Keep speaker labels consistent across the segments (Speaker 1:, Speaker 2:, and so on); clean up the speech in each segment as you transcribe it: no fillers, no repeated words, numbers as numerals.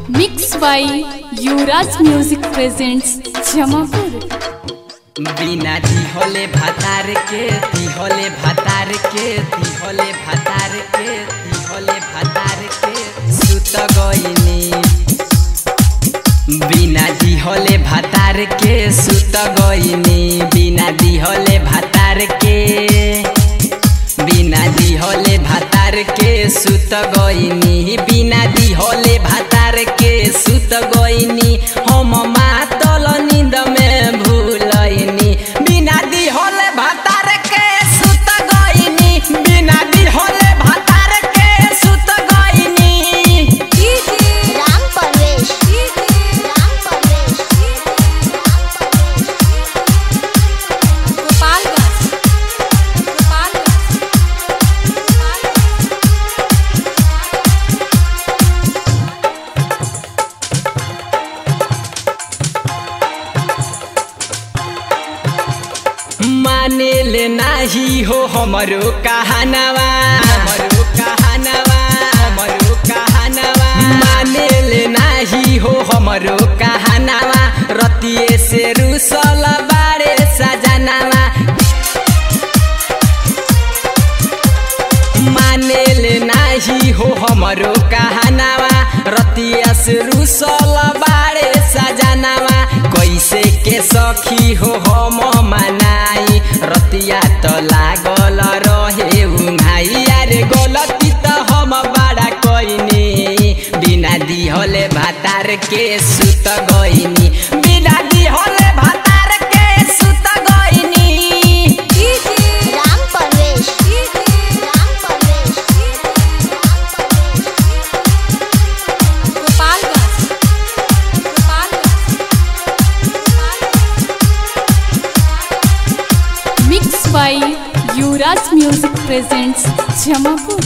Speaker 1: Mixed by Yuvraj music presents Jamapur.
Speaker 2: बिना दिहले भातार के दिहले भातार के दिहले भातार के दिहले भातार के सुत गइनी। बिना दिहले भातार के सुत गइनी। बिना दिहले भातार के बिना दिहले भातार के सुत गइनी। बिना दिहले भातार के सुत गइनी। हम मातल नींद में भूलइनी। बिना दिहले भातार के सुत गइनी। बिना दिहले भातार के सुत गइनी।
Speaker 3: राम परवेश
Speaker 1: गोपालगंज
Speaker 2: माने ले नाही हो हमरो कहानवा हमरो कहानवा हमरो कहानवा। माने ले नाही हो हमरो कहानवा। रतिये से रुसल बारे सजनावा। माने ले नाही हो हमरो कहानवा। रतिया से रुसल बारे सजनावा। कैसे के सखी हो हम मनाई। रतिया तो लागल रहे उंघाई। अरे गलती तो हम बड़ा कइनी। बिना दिहले भातार के सुत गइनी। बिना दिहले भातार के सुत गइनी।
Speaker 3: Ram Parvesh
Speaker 1: mix by Yuvraj music presents Jamapur.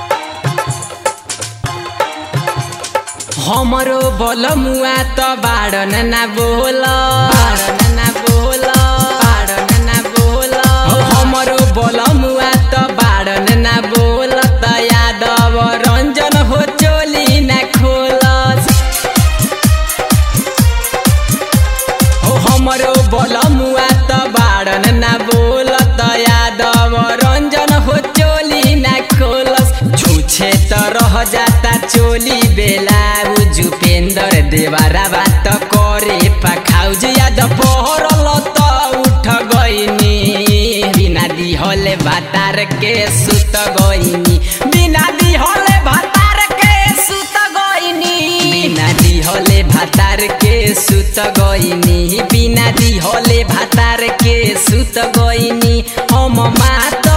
Speaker 2: हमरो बलमुआ त बाडन ना बोल बाडन ना बोल बाडन ना बोल। हमरो बलमुआ त बाडन ना बोल। त यादव रंजन हो चोली ना खोलस। हमरो बलमुआ त बाडन ना बोल। त यादव रंजन हो चोली ना खोलस। छुछे त रह जाता चोली बेला। जुपेंद्र देवारा बात करे पखाउज याद पहरल त उठ गइनी। बिना दिहले भातार के सुत गइनी। बिना दिहले भातार के सुत गइनी। बिना दिहले भातार के सुत गइनी। बिना दिहले भातार के सुत गइनी। हम मात